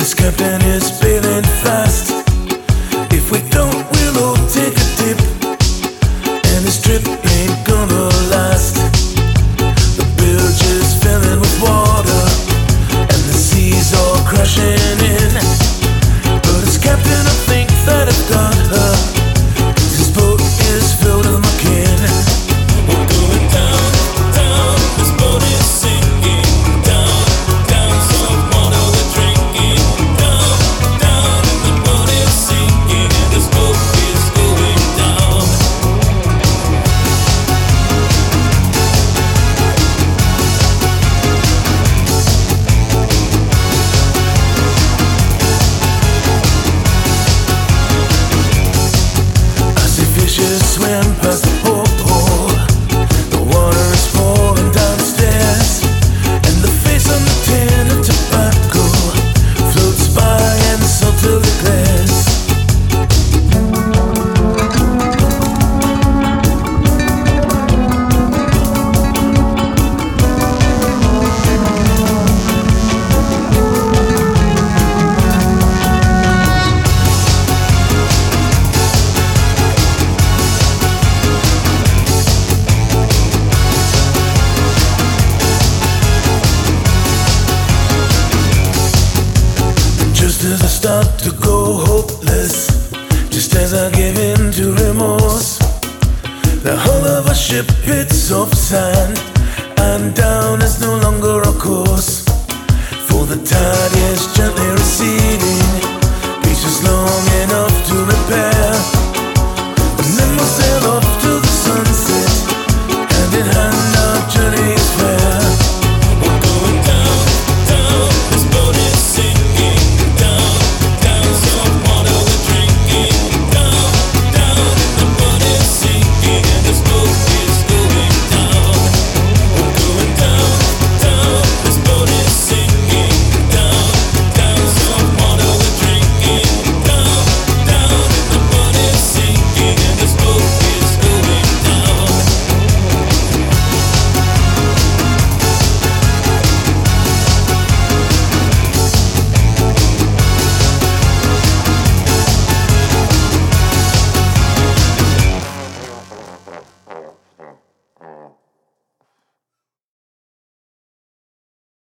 captain is failing fast. If we don't, we'll all take a dip, and this trip ain't gonna last. The bilge is filling with water, and the seas all crashing in. But as captain, I think that I've got her. This boat is filled with my kin. We're going down, down, this boat is sinking. Down, down, some water we're drinking. Down, down, the boat is sinking, and this boat is going down. I see fishes swim past the porthole. The water is pouring down the stairs, and the face on the tin of tobacco floats by and subtly glares. Just as I start to go hopeless, just as I give in to remorse, the hull of a ship hits off sand, and down is no longer a course, for the tide is